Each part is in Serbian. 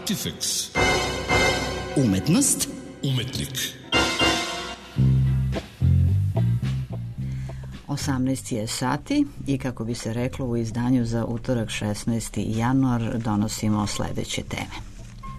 Artifex. Umetnost. Umetnik. 18 je sati i kako bi se reklo u izdanju za utorak 16. januar donosimo sledeće teme.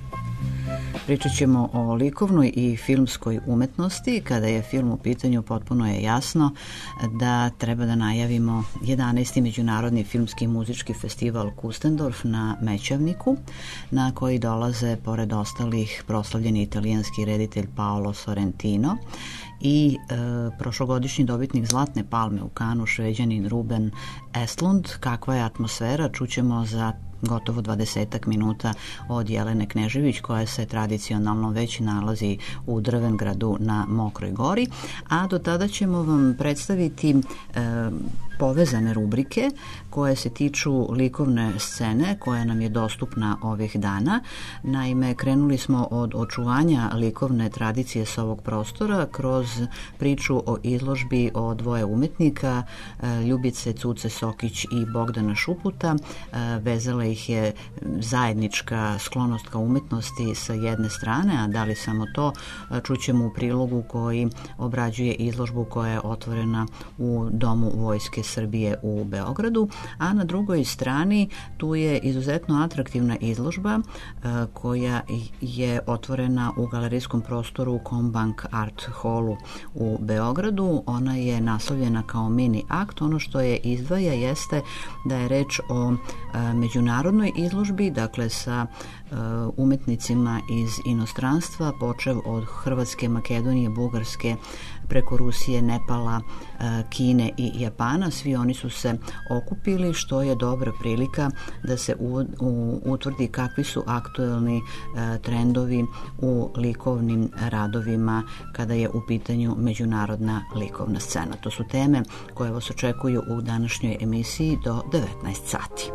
Pričat ćemo o likovnoj i filmskoj umetnosti. Kada je film u pitanju, potpuno je jasno da treba da najavimo 11. Međunarodni filmski muzički festival Kustendorf na Mećavniku, na koji dolaze, pored ostalih, proslavljeni italijanski reditelj Paolo Sorrentino i prošlogodišnji dobitnik Zlatne palme u Kanu, Šveđanin Ruben Östlund. Kakva je atmosfera, čućemo za gotovo 20 minuta od Jelene Knežević, koja se tradicionalno već nalazi u Drvengradu na Mokroj gori, a do tada ćemo vam predstaviti povezane rubrike koje se tiču likovne scene koja nam je dostupna ovih dana. Naime, krenuli smo od očuvanja likovne tradicije s ovog prostora kroz priču o izložbi o dvoje umetnika, Ljubice Cuce Sokić i Bogdana Šuputa. Vezala ih je zajednička sklonost ka umetnosti sa jedne strane, a da li samo to, čućemo u prilogu koji obrađuje izložbu koja je otvorena u Domu Vojske Srbije u Beogradu, a na drugoj strani tu je izuzetno atraktivna izložba koja je otvorena u galerijskom prostoru Kombank Art Hallu u Beogradu. Ona je naslovljena kao mini akt. Ono što je izdvaja jeste da je reč o međunarodnoj izložbi, dakle sa umetnicima iz inostranstva, počev od Hrvatske, Makedonije, Bugarske, preko Rusije, Nepala, Kine i Japana. Svi oni su se okupili, što je dobra prilika da se utvrdi kakvi su aktuelni trendovi u likovnim radovima kada je u pitanju međunarodna likovna scena. To su teme koje vas očekuju u današnjoj emisiji do 19 sati.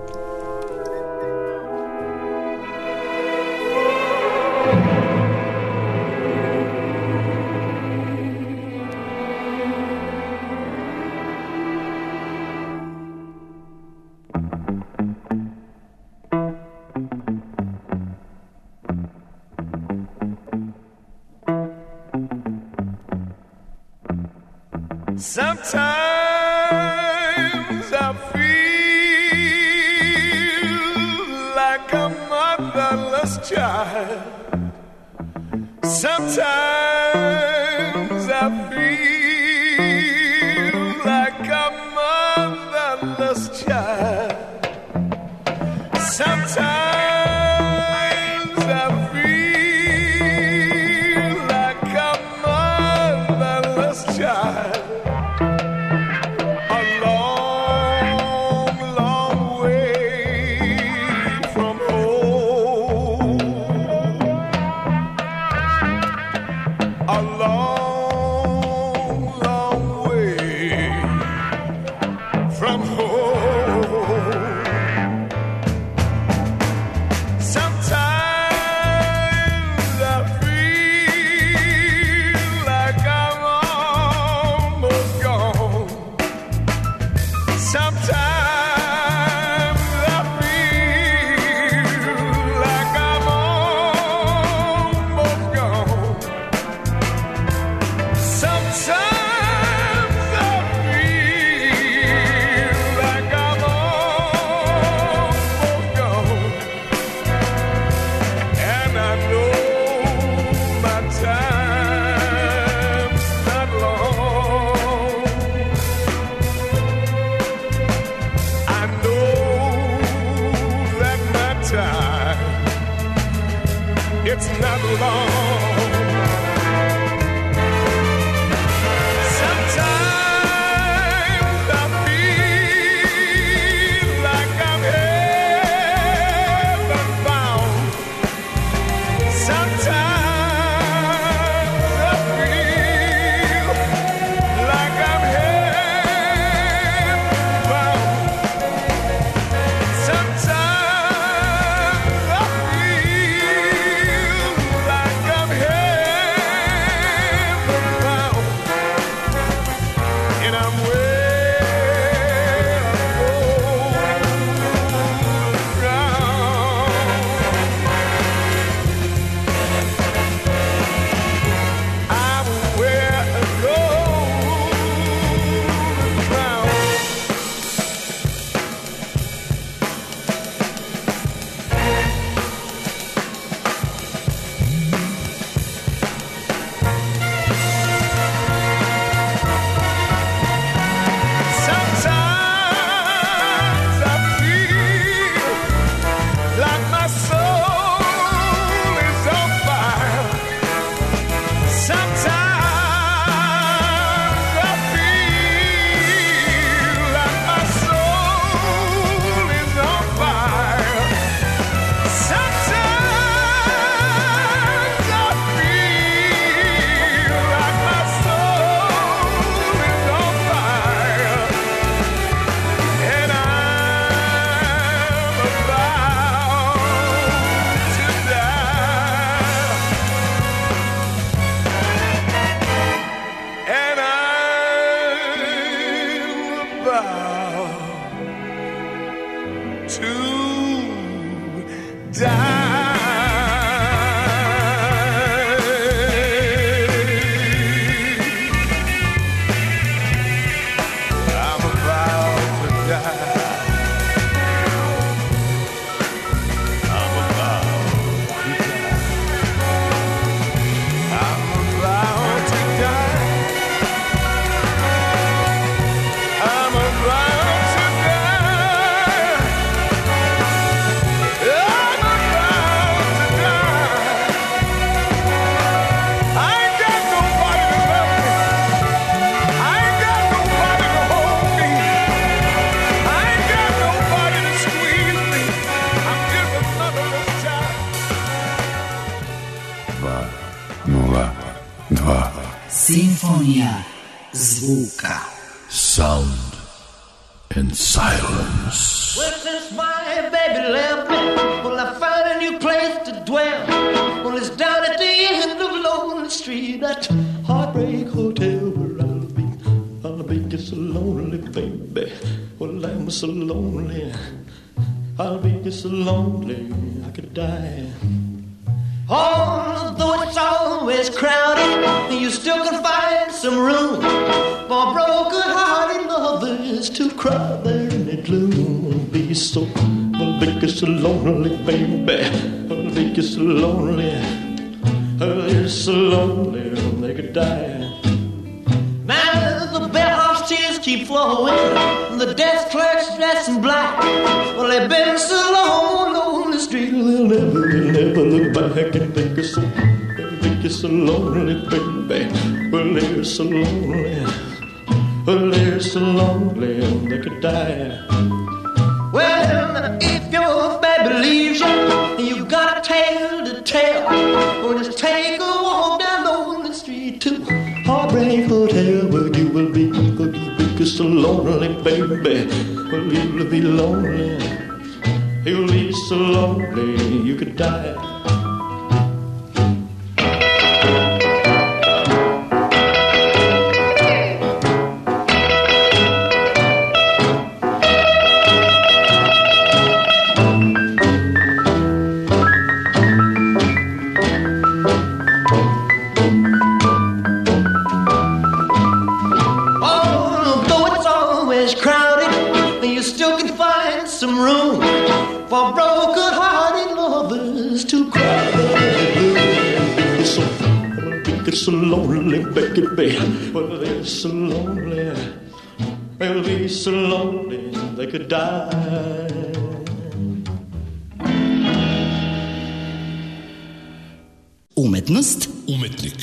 Sometimes I feel like a motherless child. Sometimes I feel like a motherless child. Sometimes like I'm to die. Simfonija zvuka. Sound and silence. Well, since my baby left me, well, I found a new place to dwell. Well, it's down at the end of Lonely Street, that Heartbreak Hotel where I'll be just so lonely, baby. Well, I'm so lonely. I'll be just so lonely, I could die. Although it's always crowded, you still can find some room for broken-hearted lovers to cry there in the gloom. Be so, well, be so lonely, baby. Well, be so lonely. They're so lonely they could die. Now the bellhop's tears keep flowing, the desk clerk's dressed in black. Well, they've been so long on the street, they'll never look back and think you're so lonely, baby. Well, they're so lonely. Well, they're so lonely they could die. Well, if your baby leaves you, you got a tale to tell. Or just take a walk down Lonely Street to Heartbreak Hotel, where you will be so lonely, baby. Well, you'll be lonely. You'll be so lonely you could die. For broken-hearted lovers to cry. They're so lonely, baby. Well, they're so lonely. They'll be so lonely they could die. Umetnost. Umetnik.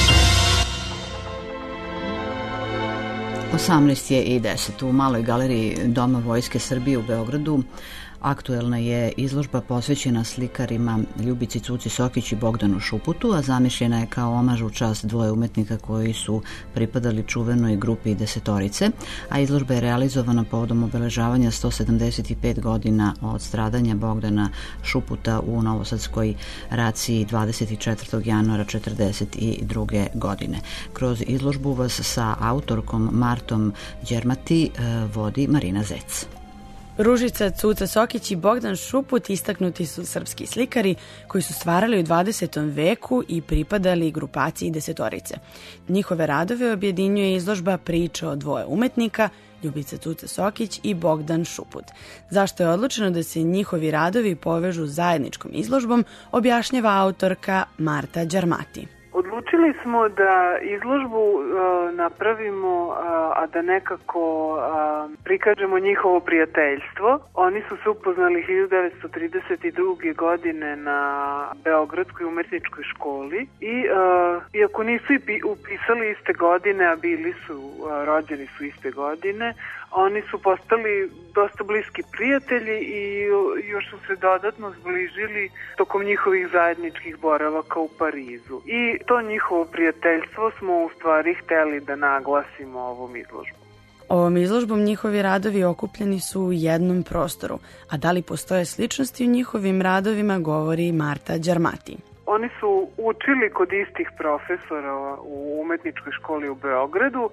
18:10 u Maloj galeriji Doma Vojske Srbije u Beogradu aktuelna je izložba posvećena slikarima Ljubici Cuci Sokić i Bogdanu Šuputu, a zamišljena je kao omaž u čast dvoje umetnika koji su pripadali čuvenoj grupi Desetorice, a izložba je realizovana povodom obeležavanja 175 godina od stradanja Bogdana Šuputa u Novosadskoj raciji 24. januara 1942. godine. Kroz izložbu vas sa autorkom Martom Đermati vodi Marina Zec. Ružica Cuca Sokić i Bogdan Šuput istaknuti su srpski slikari koji su stvarali u 20. veku i pripadali grupaciji Desetorice. Njihove radove objedinjuje izložba Priča o dvoje umetnika, Ljubica Cuca Sokić i Bogdan Šuput. Zašto je odlučeno da se njihovi radovi povežu zajedničkom izložbom, objašnjava autorka Marta Đermati. Odlučili smo da izložbu napravimo, a da nekako prikažemo njihovo prijateljstvo. Oni su se upoznali 1932. godine na Beogradskoj umetničkoj školi i iako nisu upisali iste godine, a bili su, rođeni su iste godine, oni su postali dosta bliski prijatelji i još su se dodatno zbližili tokom njihovih zajedničkih boravaka u Parizu. I to njihovo prijateljstvo smo u stvari hteli da naglasimo ovom izložbom. Ovom izložbom njihovi radovi okupljeni su u jednom prostoru, a da li postoje sličnosti u njihovim radovima govori Marta Đermati. Oni su učili kod istih profesora u umetničkoj školi u Beogradu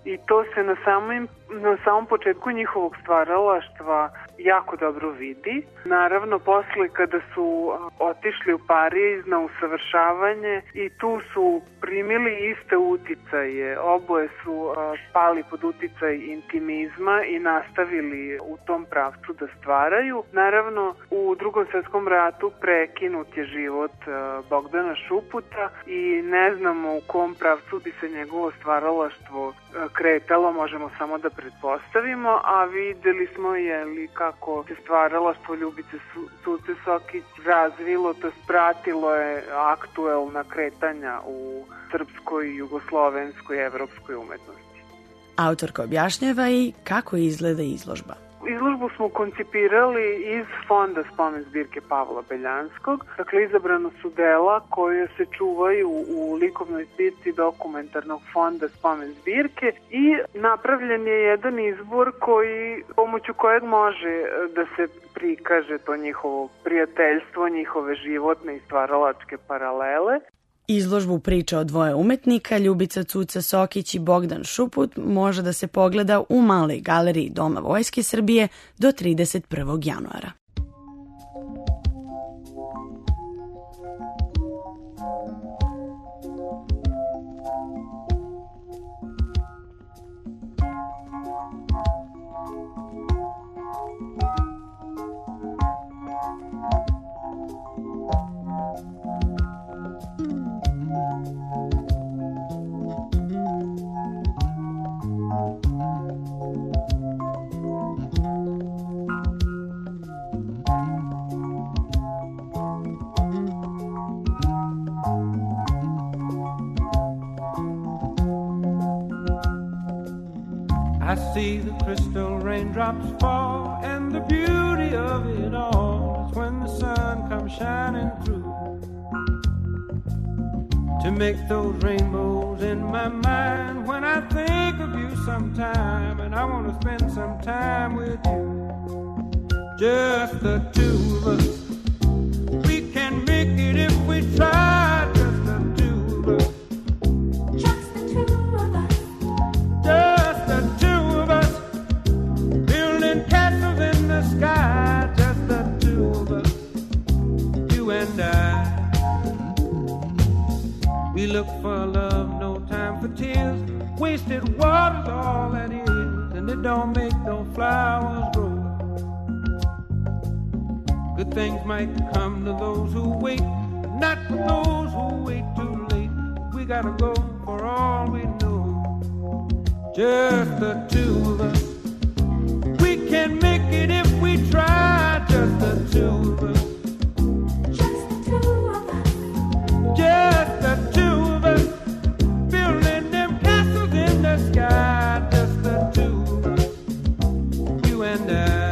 i to se na samom početku njihovog stvaralaštva jako dobro vidi. Naravno, posle kada su otišli u Pariz na usavršavanje i tu su primili iste uticaje. Oboje su pali pod uticaj intimizma i nastavili u tom pravcu da stvaraju. Naravno, u Drugom svetskom ratu prekinut je život Bogdana Šuputa i ne znamo u kom pravcu bi se njegovo stvaralaštvo kretalo, možemo samo da pretpostavimo, a videli smo kako se stvaralaštvo Ljubice Cuce Sokić razvilo, to pratilo je aktuelna kretanja u srpskoj, jugoslovenskoj, evropskoj umetnosti. Autorka objašnjava i kako izgleda izložba. Izložbu smo koncipirali iz fonda spomen zbirke Pavla Beljanskog. Dakle, izabrano su dela koje se čuvaju u likovnoj zbirci dokumentarnog fonda spomen zbirke i napravljen je jedan izbor pomoću kojeg može da se prikaže to njihovo prijateljstvo, njihove životne i stvaralačke paralele. Izložbu priča o dvoje umetnika, Ljubica Cuca Sokić i Bogdan Šuput, može da se pogleda u maloj galeriji Doma Vojske Srbije do 31. januara. I see the crystal raindrops fall, and the beauty of it all is when the sun comes shining through to make those rainbows in my mind. When I think of you sometime, and I want to spend some time with you, just the two of us. We can make it if we try, just the two of us. Just the two of us. Just the two of us, building castles in the sky. Just the two of us, you and I. We look for love, no time for tears. Wasted water's all that is, and it don't make no flowers grow. Good things might come to those who wait, not for those who wait too late. We gotta go for all we know. Just the two of us. We can make it if we try. Just the two of us. Just the two of us. Just the two of us. Building them castles in the sky. Just the two of us. You and I.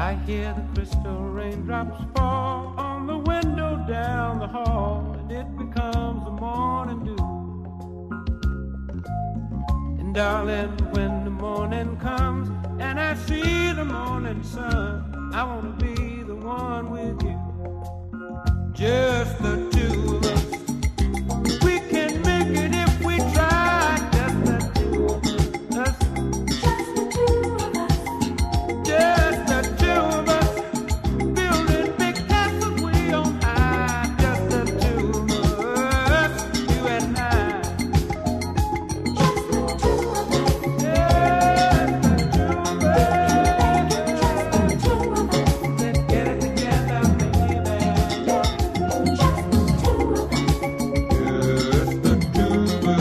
I hear the crystal raindrops fall on the window down the hall, and it becomes the morning dew. And darling, when the morning comes and I see the morning sun, I want to be the one with you, just the two of us. We can make it if we try, just the two of us. Just the two of us, building big castles way on high. Just the two of us, you and I. Just the two of us, just the two of us. Let's get it together, baby. Just the two of us, just the two of us.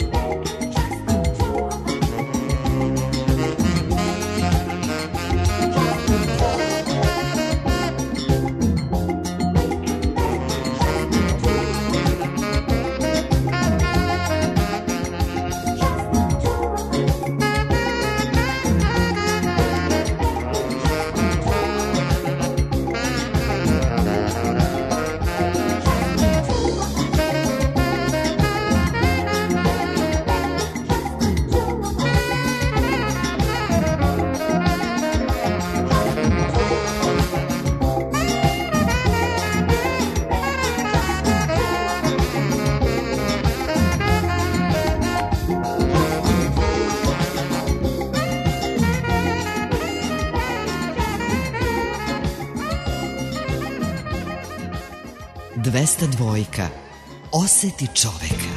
Dvesta dvojka. Oseti čoveka.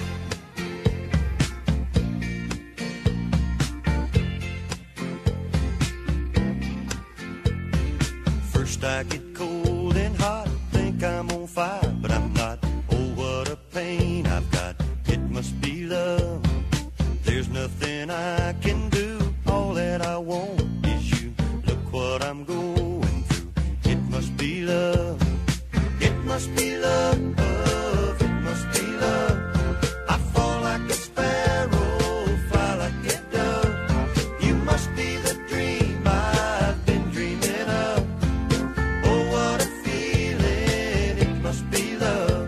First I get cold and hot, think I'm on fire, but I'm not. Oh, what a pain I've got. It must be love. There's nothing I can do. All that I want is you. Look what I'm going through. It must be love. It must be love. It must be love. I fall like a sparrow, fly like a dove. You must be the dream I've been dreaming of. Oh, what a feeling. It must be love.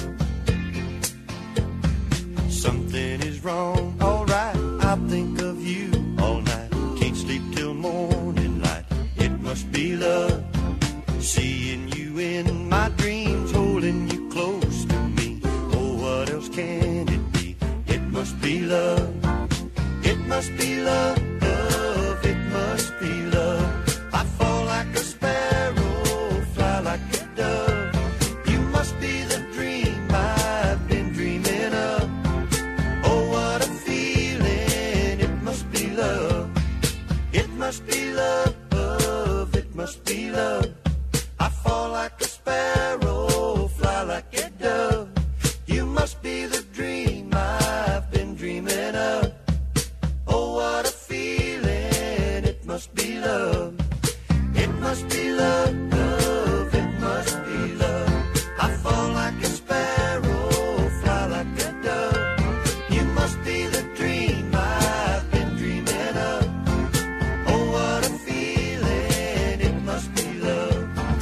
Something is wrong. All right, I'll think of you all night. Can't sleep till morning light. It must be love. Seeing you in my dreams, holding you close to me. Oh, what else can it be? It must be love. It must be love. It must be love. I fall like a sparrow, fly like a dove. You must be the dream I've been dreaming of. Oh, what a feeling. It must be love. It must be love. It must be love. I fall like a sparrow, fly like a dove. You must be the dream I've been dreaming of. Oh, what a feeling. It must be love. It must be love. It must be love. I fall like a sparrow, fly like a dove. You must be the dream I've been dreaming of. Oh, what a feeling. It must be love.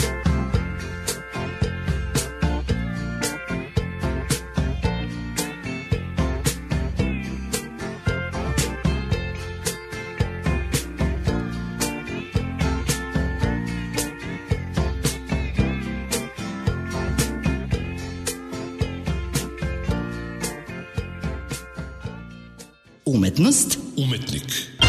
Umetnost. Umetnik.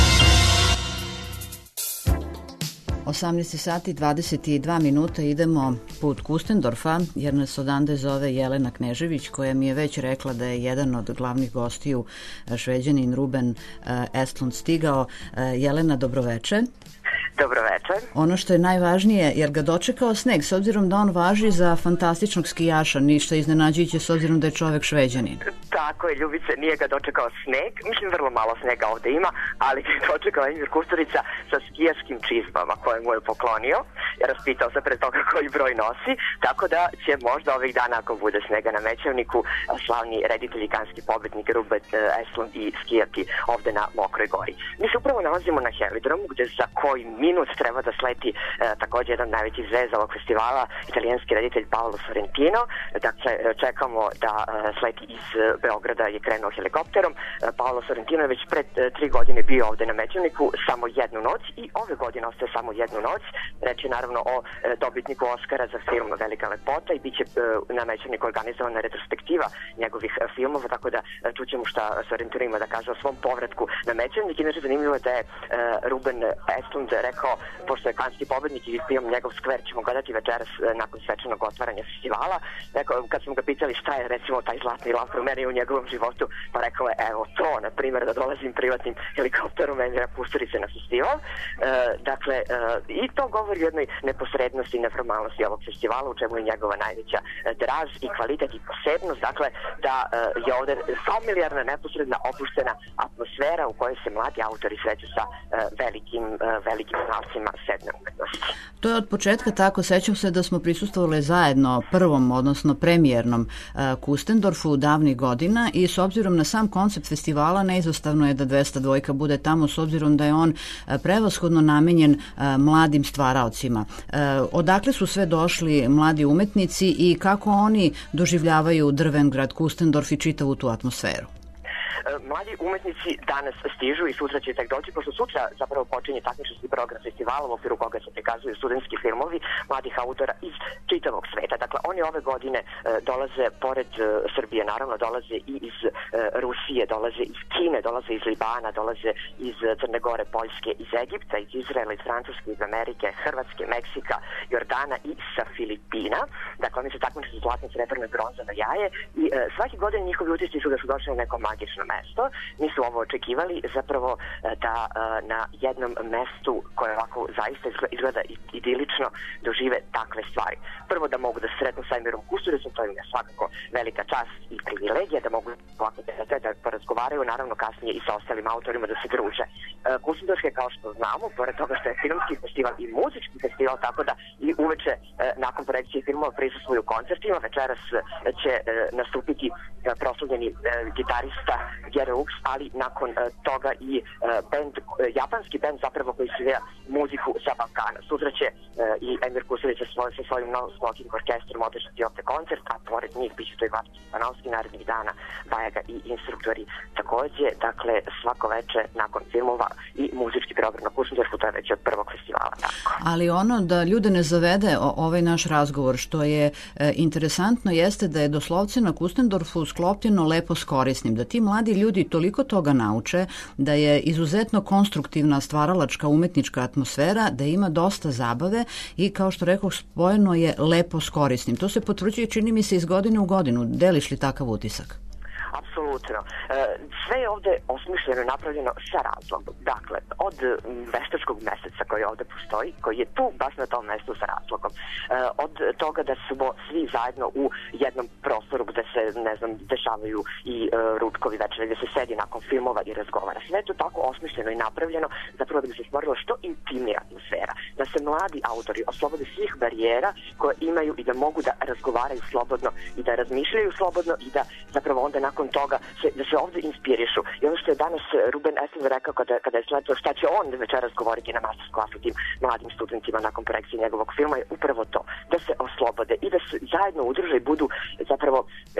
18 sati 22 minuta idemo put Kustendorfa jer nas odande zove Jelena Knežević koja mi je već rekla da je jedan od glavnih gostiju Šveđanin Ruben Estlund stigao. Jelena, dobroveče. Dobro večer. Ono što je najvažnije, jer ga dočekao sneg, s obzirom da on važi za fantastičnog skijaša, ništa iznenađujuće s obzirom da je čovek Šveđanin. Tako je, Ljubice, nije ga dočekao sneg, mislim vrlo malo snega ovde ima, ali ga je dočekao Emir Kusturica sa skijaškim čizmama koje mu je poklonio, jer raspitao se pre toga koji broj nosi, tako da će možda ovih dana, ako bude snega na Mećavniku, slavni reditelj i kanski pobednik Ruben Östlund i skijati ovde na Mokroj gori. Mi se upravo nalazimo na Helidromu, gde za koji minut treba da sleti takođe jedan najveći zvezda ovog festivala, italijanski reditelj Paolo Sorrentino. Dakle, čekamo da sleti iz Beograda, je krenuo helikopterom. Paolo Sorrentino je već pred 3 godine bio ovde na Mećavniku samo jednu noć i ove godine ostaje samo jednu noć. Reč je naravno o dobitniku Oskara za film Velika lepota i bit će na Mećavniku organizovana retrospektiva njegovih filmova, tako da čućemo šta Sorrentino ima da kaže o svom povratku na Mećavnik. Inače, zanimljivo je da je Ruben Östlund rekao, pošto je kanski pobednik i film njegov Skver ćemo gledati večeras nakon svečanog otvaranja festivala. Rekao, kad smo ga pitali šta je recimo taj zlatni lav promenio u njegovom životu, pa rekao je, evo to, na primjer, da dolazim privatnim helikopterom Emira Kusturice na festival. Dakle, i to govori o jednoj neposrednosti i neformalnosti ovog festivala, u čemu je njegova najveća draž i kvalitet i posebnost, dakle, da je ovde familijarna, neposredna, opuštena atmosfera u kojoj se mladi autori sreću sa velikim znalcima sedne umetnosti. To je od početka tako, sećam se da smo prisustvovali zajedno prvom, odnosno premijernom Kustendorfu davnih godina i s obzirom na sam koncept festivala neizostavno je da 202 bude tamo s obzirom da je on prevashodno namenjen mladim stvaraocima. Odakle su sve došli mladi umetnici i kako oni doživljavaju Drvengrad, Kustendorf i čitavu tu atmosferu? Mladi umetnici danas stižu i sutra će tek doći, pošto sutra zapravo počinje takmičarski program festivala u okviru koga se prikazuju studentski filmovi mladih autora iz čitavog sveta. Dakle, oni ove godine dolaze, pored Srbije naravno, dolaze i iz Rusije, dolaze iz Kine, dolaze iz Libana, dolaze iz Crne Gore, Poljske, iz Egipta, iz Izraela, iz Francuske, iz Amerike, Hrvatske, Meksika, Jordana i sa Filipina. Dakle, oni se takmiče zlatno, srebrno i bronzano jaje i svaki godin njihovi utisci su da su došli na neko magično mesto. Nisu ovo očekivali, zapravo da na jednom mestu koje ovako zaista izgleda idilično dožive takve stvari. Prvo da mogu da se sretnu sa Emirom Kusturicom, to im je svakako velika čast i privilegija, da mogu ovako da porazgovaraju, naravno kasnije i sa ostalim autorima da se druže. Kustendorf je, kao što znamo, pored toga što je filmski festival i muzički festival, tako da i uveče nakon projekcije filmova prisustvuju koncertima. Večeras će nastupiti proslavljeni gitarista Gerux, ali nakon toga i japanski bend zapravo koji svira muziku sa Balkana. Sutra će i Emir Kusturica sa svojim novim smoking orkestrom održati ovde koncert, a pored njih bit će to i Vlatko Stanovski narednih dana, Bajaga i instruktori takođe. Dakle, svako veče nakon filmova i muzički program na Kustendorfu, to je već od prvog festivala. Tako. Ali ono da ljude ne zavede ovaj naš razgovor, što je interesantno, jeste da je doslovce na Kustendorfu sklopljeno lepo s korisnim, da ti mladi ljudi toliko toga nauče, da je izuzetno konstruktivna stvaralačka umetnička atmosfera, da ima dosta zabave i kao što rekao, spojeno je lepo s korisnim. To se potvrđuje, čini mi se, iz godine u godinu. Deliš li takav utisak? Apsolutno. Sve je ovde osmišljeno i napravljeno sa razlogom. Dakle, od veštačkog meseca koji ovde postoji, koji je tu baš na tom mestu sa razlogom. Od toga da smo svi zajedno u jednom prostoru gde se, ne znam, dešavaju i ručkovi večeri, gde se sedi nakon filmova i razgovara. Sve je to tako osmišljeno i napravljeno zapravo da bi se stvorila što intimnija atmosfera. Da se mladi autori oslobode svih barijera koje imaju i da mogu da razgovaraju slobodno i da razmišljaju slobodno i da zapravo onda nakon toga da se ovde inspirišu. I ono što je danas Ruben Östlund rekao kada je sletao šta će on večeras govoriti na masterclassu tim mladim studentima nakon projekcije njegovog filma je upravo to, da se oslobode i da se zajedno udruže i budu zapravo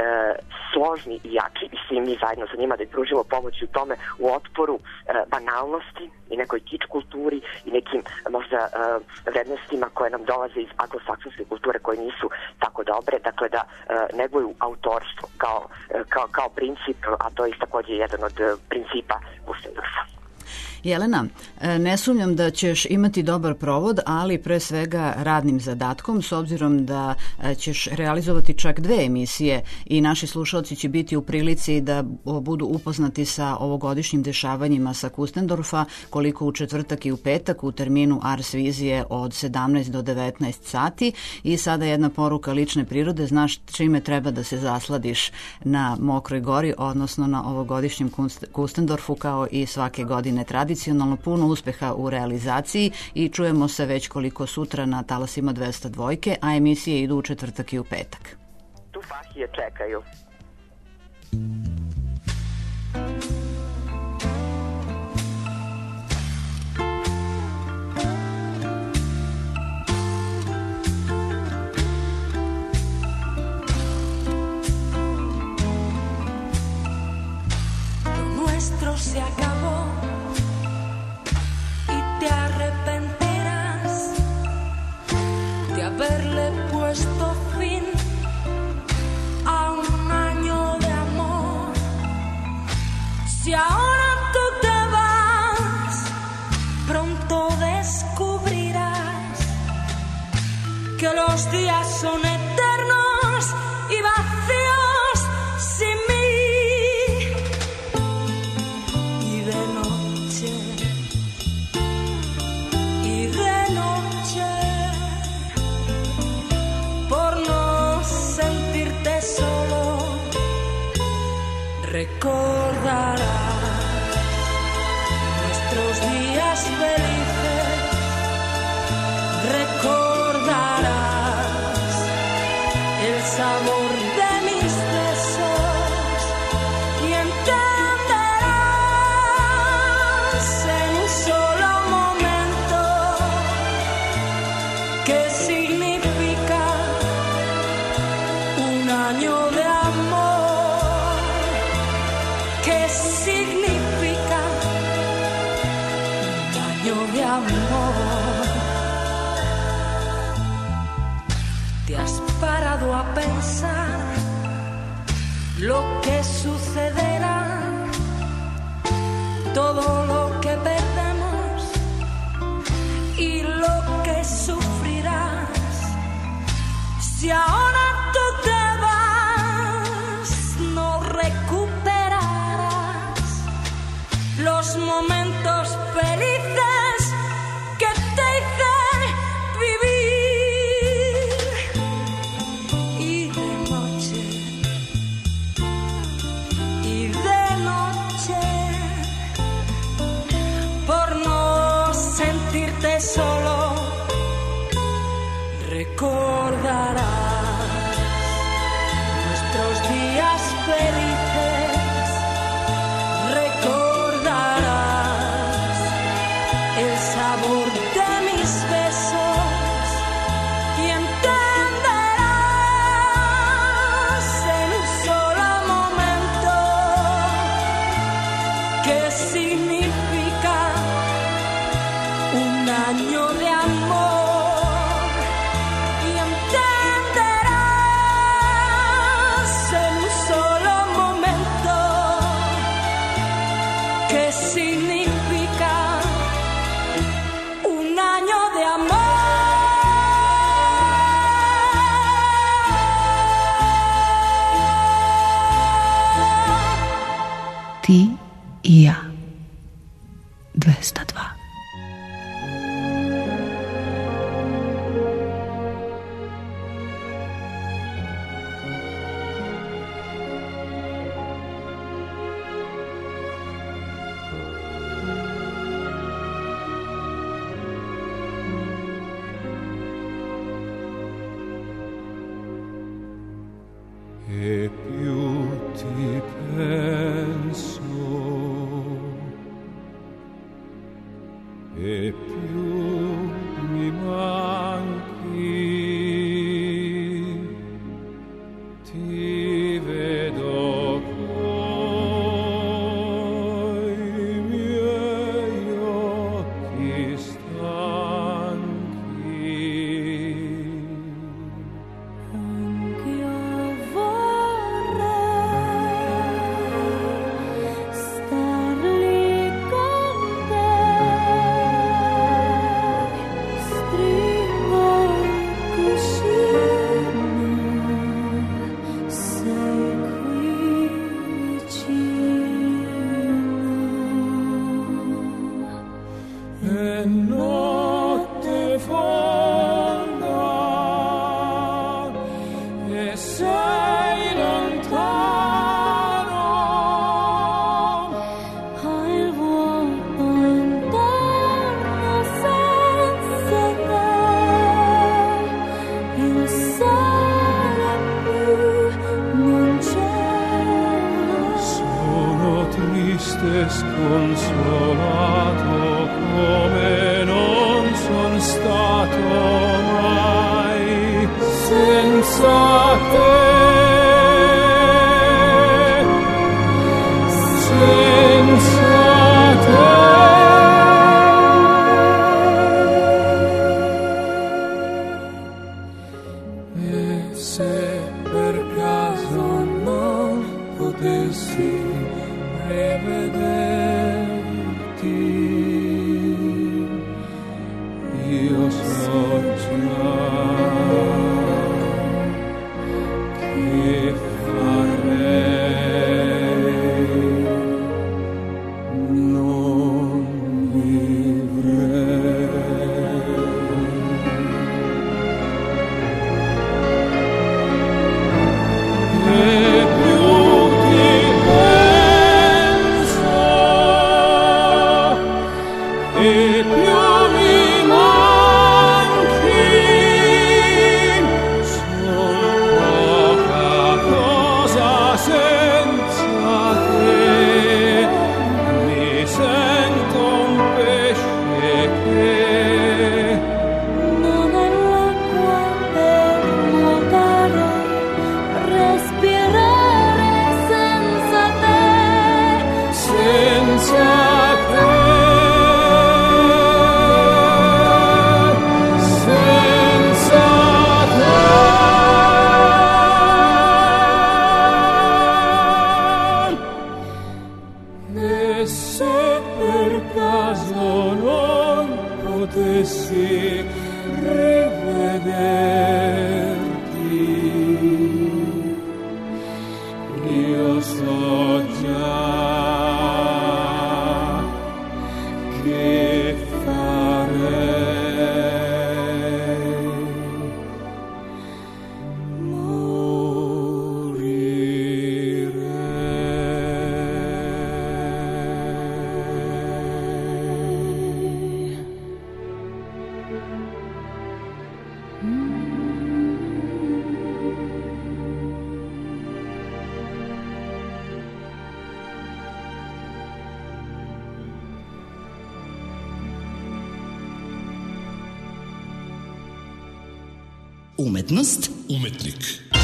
složni i jaki i svi mi zajedno sa njima da im pružimo pomoć u tome, u otporu banalnosti i nekoj kič kulturi i nekim možda vrednostima koje nam dolaze iz anglosaksonske kulture koje nisu tako dobre, dakle da neguju autorstvo kao princip, a to je takođe jedan od principa Kustendorfa. Jelena, ne sumnjam da ćeš imati dobar provod, ali pre svega radnim zadatkom, s obzirom da ćeš realizovati čak 2 emisije i naši slušalci će biti u prilici da budu upoznati sa ovogodišnjim dešavanjima sa Kustendorfa, koliko u četvrtak i u petak u terminu Ars Vizije od 17 do 19 sati. I sada jedna poruka lične prirode, znaš čime treba da se zasladiš na Mokroj Gori, odnosno na ovogodišnjem Kustendorfu, kao i svake godine tradicionalno. Puno uspeha u realizaciji i čujemo se već koliko sutra na talasima 202, a emisije idu u četvrtak i u petak. Tu fahije čekaju. Nuestro se acabó y te arrepentirás de haberle puesto fin a un año de amor. Si ahora tú te vas, pronto descubrirás que los días son eternos y vacíos sin mí. Recordarás nuestros días felices, recordarás el sabor de mis besos y entenderás en un solo momento qué significa un año de amor. ¿Qué significa un año de amor? ¿Te has parado a pensar lo que sucederá? Todo lo que perdemos y lo que sufrirás. Si ahora tú te vas, no recuperarás los momentos felices que te hice vivir. Y de noche, por no sentirte solo, recordarás nuestros días felices, recordarás el sabor de mis besos y entenderás en un solo momento qué significa un año de amor y entenderás en un solo momento qué significa un año de amor. Ti i ja. 202. E più ti penso, e più mi manchi, ti vedo coi miei occhi stanchi. Anch'io vorrei star lì con te. sconsolato come non son stato mai senza te, senza te. E se per caso non potessi rivederti, io so già che farei, non vivrei. E più ti penso, e più mi manchi, son poca cosa senza te, mi sento un pesce che non è l'acqua per nuotare, respirare senza te, senza te, senza te. E se per caso non potessi rivederti, io so già che farei, morirei. Umetnost, Umetnik.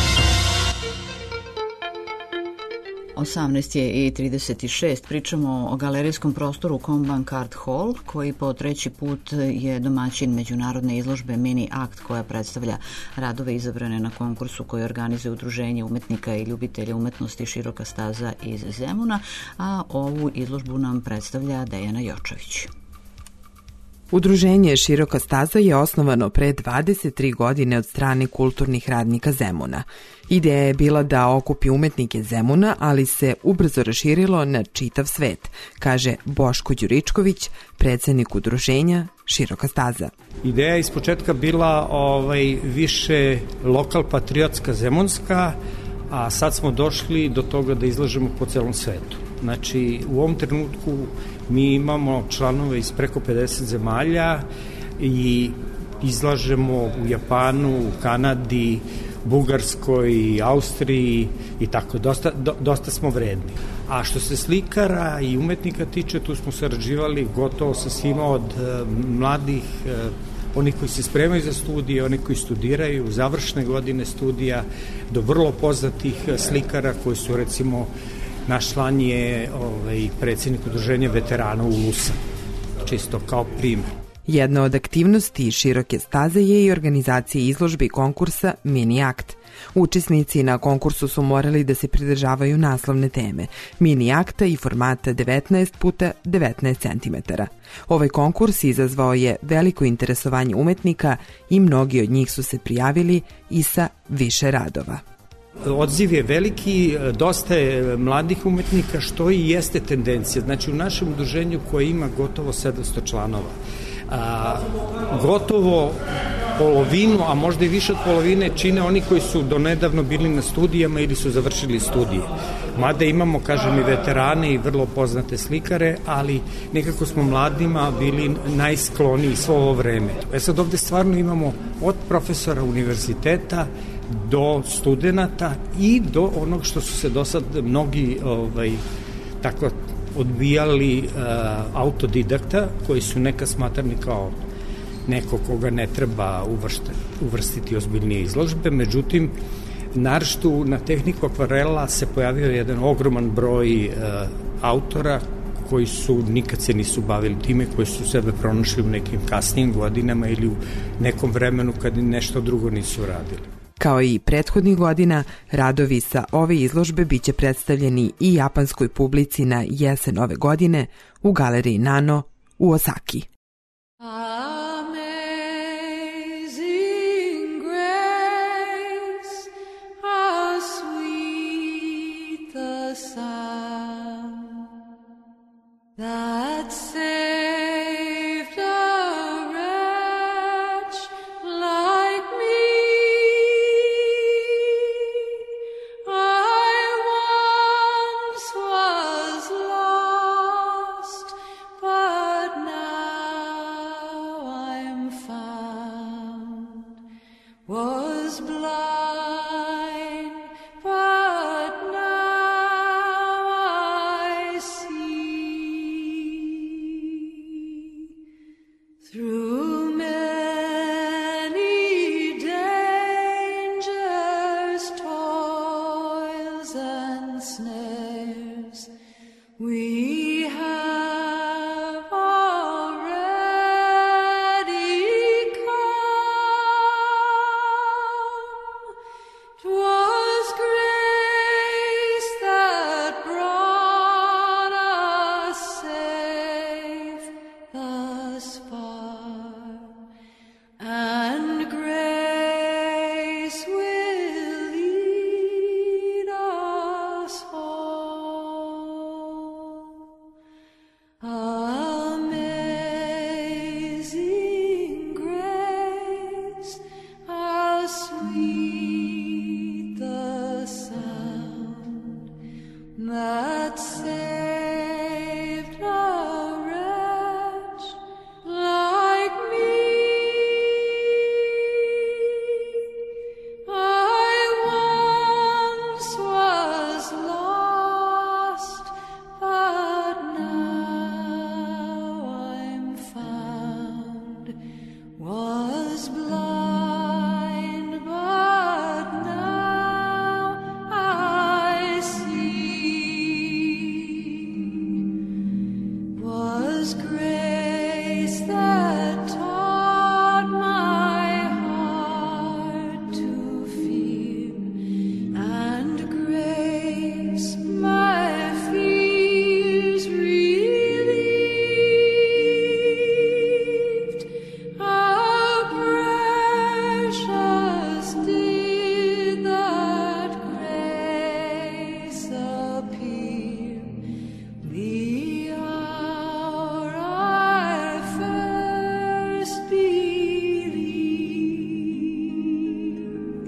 18:36 pričamo o galerijskom prostoru Combank Art Hall, koji po treći put je domaćin međunarodne izložbe Mini Akt, koja predstavlja radove izabrane na konkursu koji organizuje Udruženje umetnika i ljubitelja umetnosti Široka staza iz Zemuna, a ovu izložbu nam predstavlja Dejana Jočović. Udruženje Široka staza je osnovano pre 23 godine od strane kulturnih radnika Zemuna. Ideja je bila da okupi umetnike Zemuna, ali se ubrzo raširilo na čitav svet, kaže Boško Đuričković, predsednik udruženja Široka staza. Ideja je ispočetka bila više lokal patriotska zemunska, a sad smo došli do toga da izlažemo po celom svetu. Znači, u ovom trenutku mi imamo članove iz preko 50 zemalja i izlažemo u Japanu, u Kanadi, Bugarskoj, Austriji i tako. Dosta smo vredni. A što se slikara i umetnika tiče, tu smo sarađivali gotovo sa svima od mladih, oni koji se spremaju za studije, oni koji studiraju, završne godine studija, do vrlo poznatih slikara koji su, recimo, naš član je predsjednik udruženja veterana ULUS-a, čisto kao primer. Jedna od aktivnosti Široke staze je i organizacija izložbe i konkursa Mini Akt. Učesnici na konkursu su morali da se pridržavaju naslovne teme, mini akta i formata 19x19 cm. Ovaj konkurs izazvao je veliko interesovanje umetnika i mnogi od njih su se prijavili i sa više radova. Odziv je veliki, dosta je mladih umetnika, što i jeste tendencija. Znači, u našem udruženju koje ima gotovo 700 članova, gotovo polovinu, a možda i više od polovine čine oni koji su donedavno bili na studijama ili su završili studije. Mada imamo, kažem, i veterane i vrlo poznate slikare, ali nekako smo mladima bili najskloniji svo ovo vreme. Sad ovde stvarno imamo od profesora univerziteta do studenta i do onog što su se do sad mnogi tako odbijali autodidakta koji su nekad smatrani kao neko koga ne treba uvrstiti ozbiljnije izložbe, međutim naročito na tehniku akvarela se pojavio jedan ogroman broj autora koji nikad se nisu bavili time, koji su sebe pronašli u nekim kasnijim godinama ili u nekom vremenu kad nešto drugo nisu radili. Kao i prethodnih godina, radovi sa ove izložbe biće predstavljeni i japanskoj publici na jesen ove godine u galeriji Nano u Osaki. That saved a wretch like me. I once was lost, but now I'm found. Was blind, but now I see. Through many dangers, toils, and snares, we have already come. 'Twas grace that brought us safe thus far, and grace will lead us home. Amazing grace, how sweet the sound that saved a wretch like me. I once was lost, but now I'm found. Was blind, but now I see. Was grace that taught my heart to fear, and grace my fears relieved. How precious did that grace appear the hour I first believed.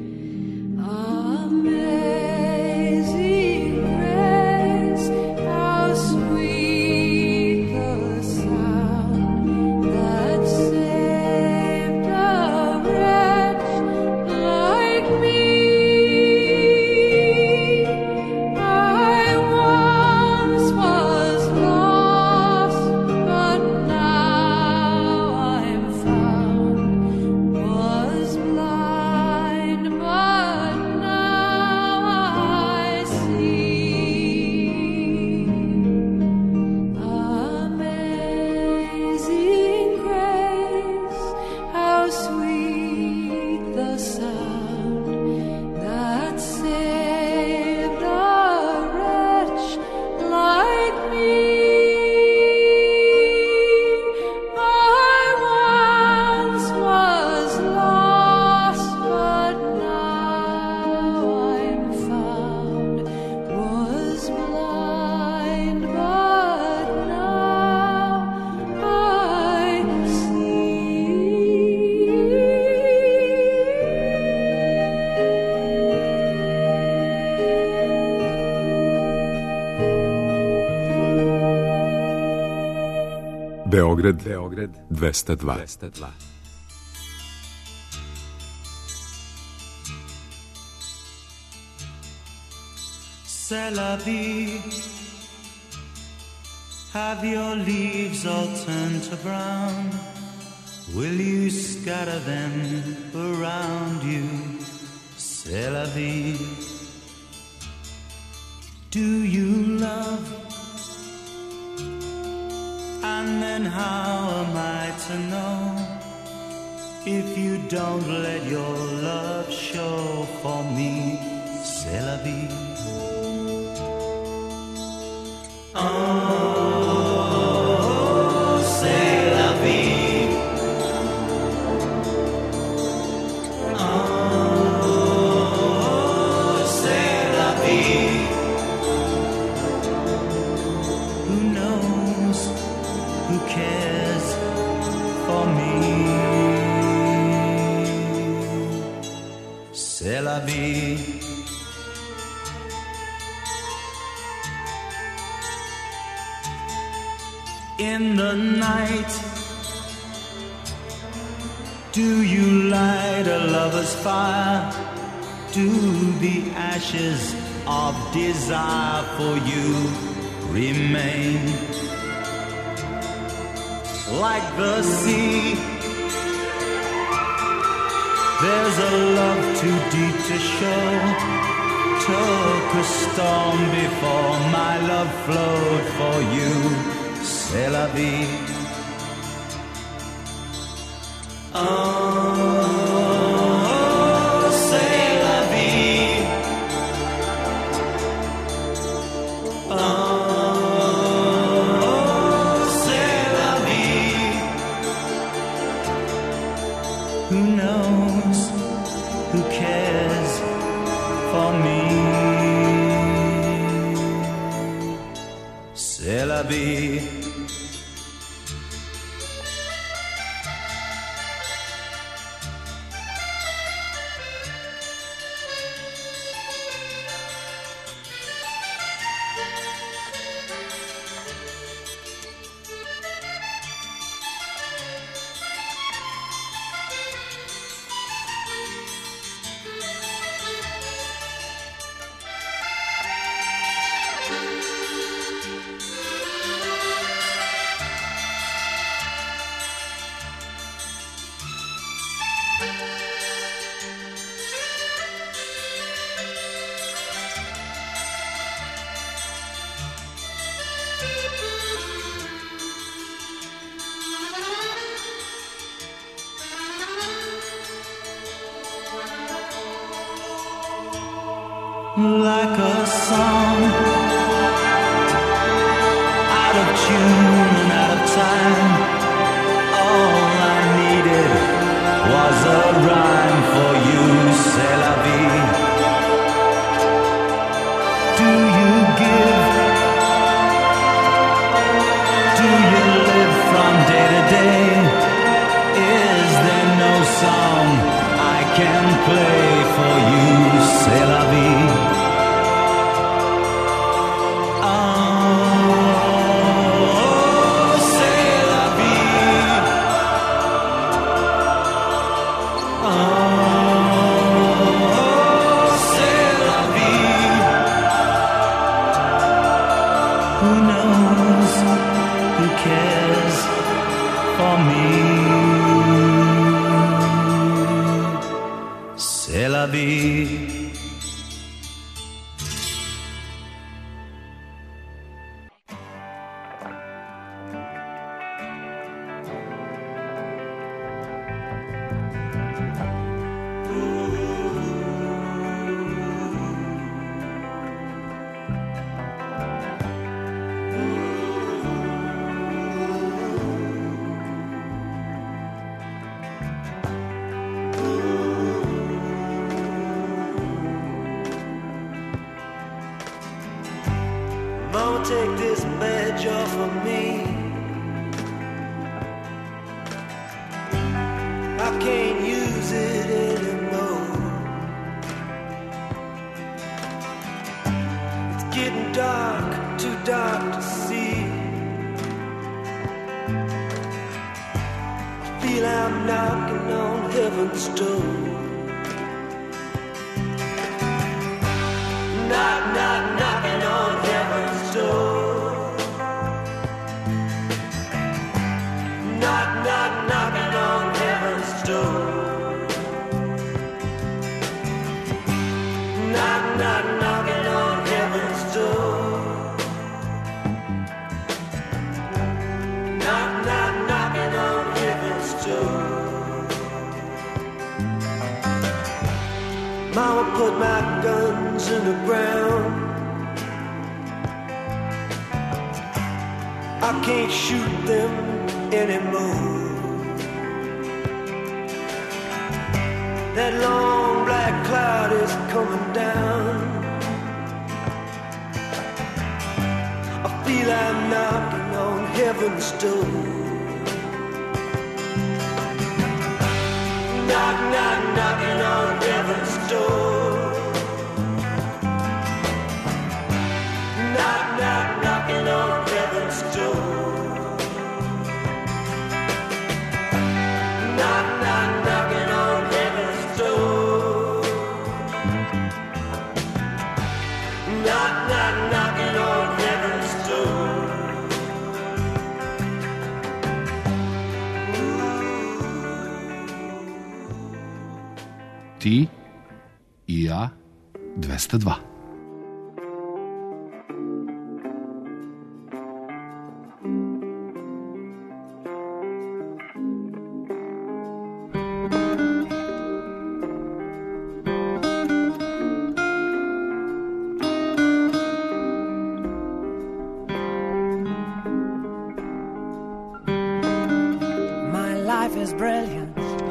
Amazing grace, how sweet the sound that saved a wretch like me. I once was lost, but now I'm found. Was blind, but now I see. Amazing grace, how sweet the sound that saved a wretch like me. I once was lost, but now I'm found. Was blind, but now I Beograd 202. C'est la vie, Have your leaves all turned to brown? Will you scatter them around you? C'est la vie. Do you love? And then how am I to know if you don't let your love show for me? C'est la vie. Oh, c'est la vie. Oh, c'est la vie. Who knows? Who cares for me? C'est la vie. In the night, do you light a lover's fire? Do the ashes of desire for you remain? Like the sea, there's a love too deep to show. Took a storm before my love flowed for you. C'est la vie. Oh, c'est la vie. Oh, c'est la vie. Who knows? Who cares for me? C'est la vie. Like a song, out of tune and out of time. All I needed was a rhyme for you. C'est la vie. Do you give? Do you live from day to day? Is there no song I can play for you? C'est la vie. C'est la vie. Mama, take this badge off of me. I can't use it anymore. It's getting dark, too dark to see. I feel I'm knocking on heaven's door. Knock, knock, knocking on heaven's door. put my guns in the ground. I can't shoot them anymore. That long black cloud is coming down. I feel I'm knocking on heaven's door. Knock, knock, knocking on heaven's door. Knock, knock, knocking on heaven's door. Knock, knock, knocking on heaven's door. Knock, knock, knocking on heaven's door. Ti i ja 202. My life is brilliant.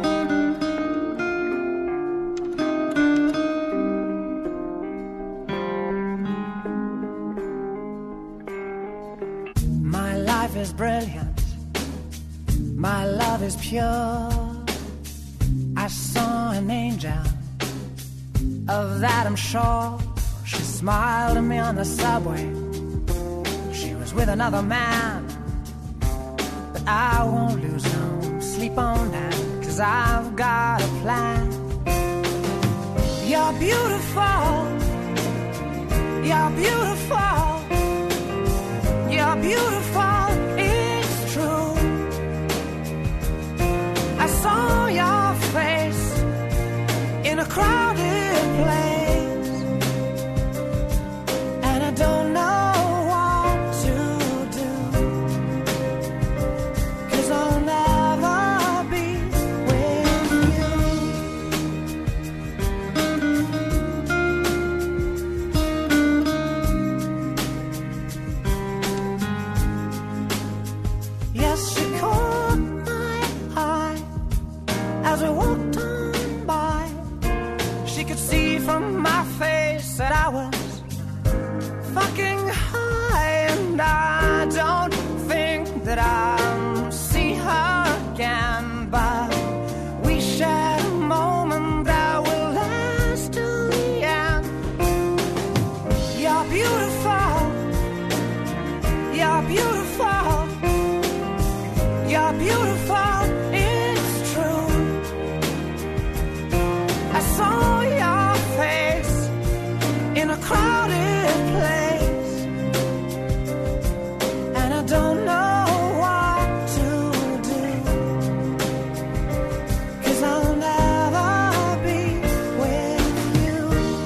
My life is brilliant. My love is pure. I saw an angel, of that I'm sure. She smiled at me on the subway. She was with another man, but I won't lose no sleep on that, 'cause I've got a plan. You're beautiful. You're beautiful. You're beautiful, it's true. I saw your face in a crowded place, and I don't know what to do, 'cause I'll never be with you. Yes, she caught my eye as we walked on by. She could see from my face that I was fucking high, and I don't think that I'll see her again, but we shared a moment that will last till the end. You're beautiful. You're beautiful. You're beautiful, it's true. I saw your face in a crowded place, and I don't know what to do, 'cause I'll never be with you.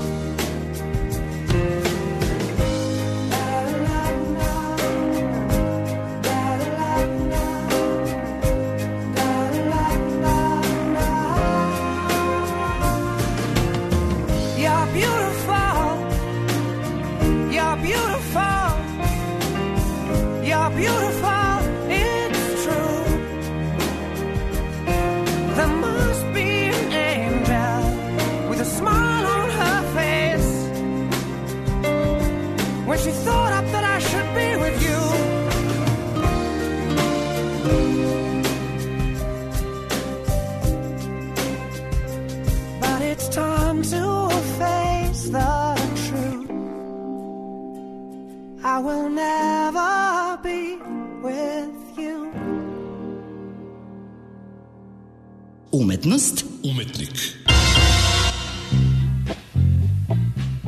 You're beautiful. You're beautiful. You're beautiful, it's true. There must be an angel with a smile on her face when she thought up that I should be with you. But it's time to face the truth. I will never be with you. Umetnost. Umetnik. U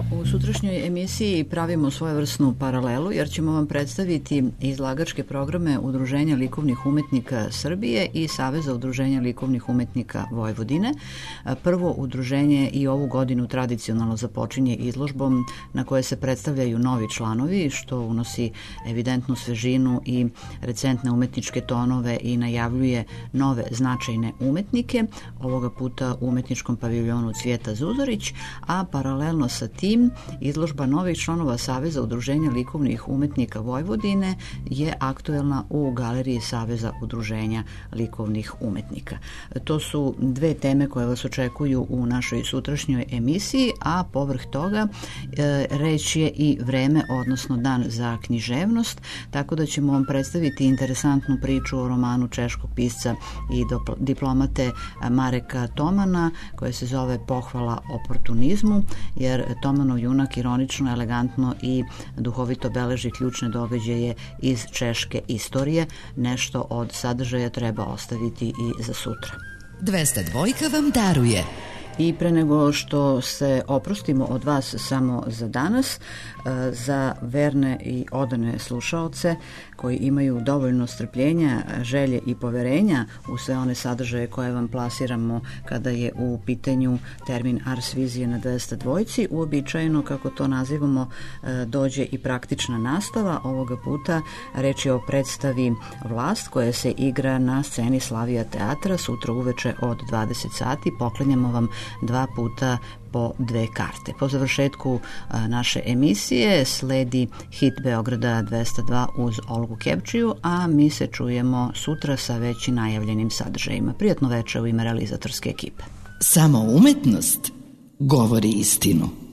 sutrašnjoj emisiji pravimo svojevrsnu paralelu jer ćemo vam predstaviti izlagačke programe Udruženja likovnih umetnika Srbije i Saveza udruženja likovnih umetnika Vojvodine. Prvo udruženje i ovu godinu tradicionalno započinje izložbom na koje se predstavljaju novi članovi, što unosi evidentnu svežinu i recentne umetničke tonove i najavljuje nove značajne umetnike, ovoga puta u umetničkom paviljonu Cvijeta Zuzorić, a paralelno sa tim izložba novih članova Saveza udruženja likovnih umetnika Vojvodine je aktuelna u Galeriji Saveza udruženja likovnih umetnika. To su dve teme koje vas očekuju u našoj sutrašnjoj emisiji, a povrh toga reč je i vreme, odnosno dan za književnost, tako da ćemo vam predstaviti interesantnu priču o romanu češkog pisca i diplomate Mareka Tomana, koja se zove Pohvala oportunizmu, jer Tomanov junak ironično, elegantno i duhovito beleži ključne događaje iz češke istorije. Nešto od sadržaja treba ostaviti i za sutra. 202 vam daruje. I pre nego što se oprostimo od vas samo za danas, za verne i odane slušaoce koji imaju dovoljno strpljenja, želje i poverenja u sve one sadržaje koje vam plasiramo kada je u pitanju termin Ars Vizije na 202, uobičajeno, kako to nazivamo, dođe i praktična nastava. Ovoga puta reč je o predstavi Vlast koja se igra na sceni Slavija teatra sutra uveče od 20 sati. Poklanjamo vam 2 puta po 2 karte. Po završetku naše emisije sledi hit Beograda 202 uz Olgu Kepčiju, a mi se čujemo sutra sa već najavljenim sadržajima. Prijatno veče u ime realizatorske ekipe. Samo umetnost govori istinu.